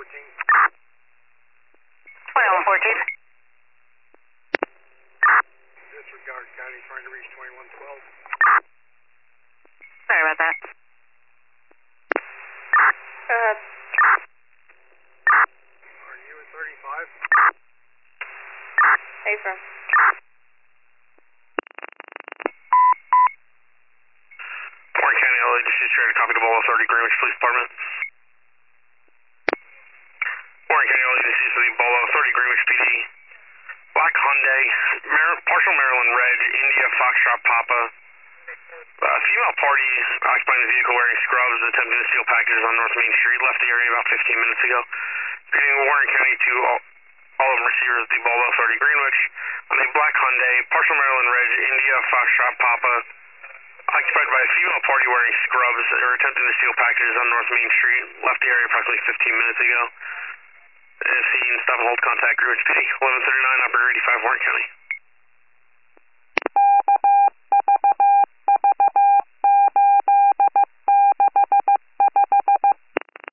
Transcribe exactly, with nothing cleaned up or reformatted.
fourteen. twenty-one fourteen. Disregard County, trying to reach twenty-one twelve. Sorry about that. Go ahead. Are you at thirty-five? A-firm. Warren County, L A, this is trying to copy the Bolo thirty Greenwich Police Department. Warren County, L A, this is the Bolo thirty Greenwich P D. Black Hyundai, Mar- partial Maryland red, India Foxtrot Papa. A uh, female party occupying the vehicle wearing scrubs, attempting to steal packages on North Main Street, left the area about fifteen minutes ago. Repeating Warren County to all, all of them receivers at the Bolo thirty Greenwich on a black Hyundai, partial Maryland red, India Foxtrot Papa, occupied by a female party wearing scrubs or attempting to steal packages on North Main Street, left the area approximately fifteen minutes ago. As seen, stop and hold contact, Greenwich P D, eleven thirty-nine, operator eighty-five, Warren County.